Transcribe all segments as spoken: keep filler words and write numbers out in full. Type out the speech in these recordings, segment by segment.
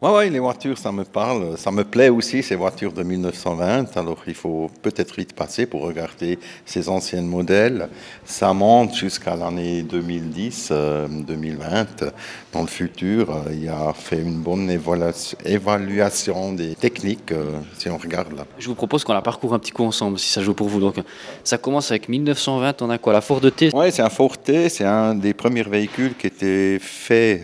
Ouais, ouais, les voitures, ça me parle. Ça me plaît aussi, ces voitures de mille neuf cent vingt. Alors, il faut peut-être vite passer pour regarder ces anciens modèles. Ça monte jusqu'à l'année deux mille dix, euh, deux mille vingt. Dans le futur, euh, il a fait une bonne évaluation, évaluation des techniques, euh, si on regarde là. Je vous propose qu'on la parcourt un petit coup ensemble, si ça joue pour vous. Donc, ça commence avec mille neuf cent vingt, on a quoi? La Ford T. Ouais, c'est un Forte, c'est un des premiers véhicules qui était fait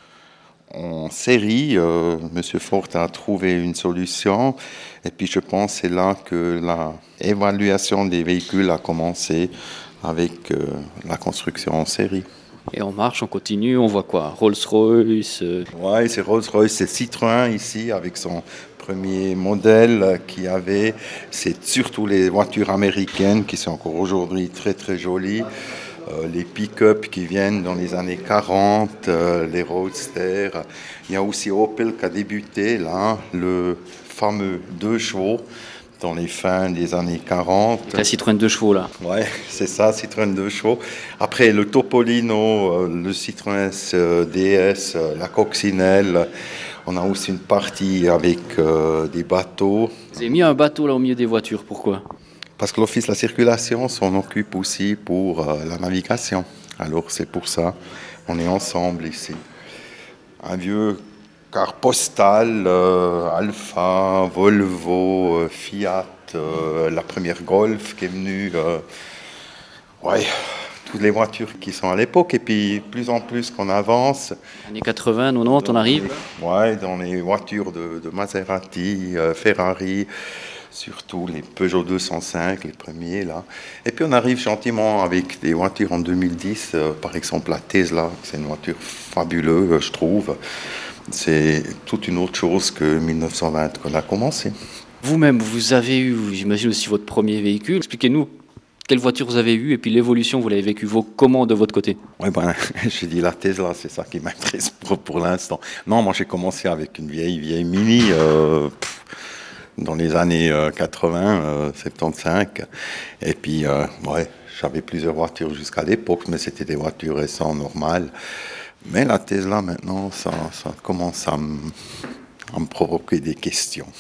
en série. Euh, Monsieur Ford a trouvé une solution et puis je pense que c'est là que la évaluation des véhicules a commencé avec euh, la construction en série. Et on marche, on continue, on voit quoi? Rolls-Royce. euh, Ouais, c'est Rolls-Royce, c'est Citroën ici avec son premier modèle qui avait. C'est surtout les voitures américaines qui sont encore aujourd'hui très très jolies. Euh, les pick-up qui viennent dans les années quarante, euh, les roadsters. Il y a aussi Opel qui a débuté là, le fameux deux chevaux dans les fins des années quarante. La Citroën deux chevaux, là. Ouais, c'est ça, Citroën deux chevaux. Après, le Topolino, euh, le Citroën euh, D S, euh, la Coccinelle. On a aussi une partie avec euh, des bateaux. Vous avez mis un bateau là au milieu des voitures, pourquoi? Parce que l'Office de la circulation s'en occupe aussi pour euh, la navigation. Alors, c'est pour ça, on est ensemble ici. Un vieux car postal, euh, Alfa, Volvo, euh, Fiat, euh, la première Golf qui est venue. Euh, ouais, toutes les voitures qui sont à l'époque. Et puis, plus en plus qu'on avance. Années quatre-vingts, quatre-vingt-dix, on arrive. Ouais, dans les voitures de, de Maserati, euh, Ferrari, surtout les Peugeot deux cent cinq, les premiers là. Et puis on arrive gentiment avec des voitures en deux mille dix, euh, par exemple la Tesla, c'est une voiture fabuleuse, je trouve. C'est toute une autre chose que mille neuf cent vingt qu'on a commencé. Vous-même, vous avez eu, j'imagine aussi votre premier véhicule. Expliquez-nous quelle voiture vous avez eue et puis l'évolution, vous l'avez vécue vos comment de votre côté? Ouais, ben, je dis la Tesla, c'est ça qui m'intéresse pour, pour l'instant. Non, moi j'ai commencé avec une vieille, vieille Mini. Euh, pff, dans les années euh, quatre-vingts, euh, soixante-quinze. Et puis, euh, ouais, j'avais plusieurs voitures jusqu'à l'époque, mais c'était des voitures récentes, normales. Mais la Tesla, maintenant, ça, ça commence à me, à me provoquer des questions.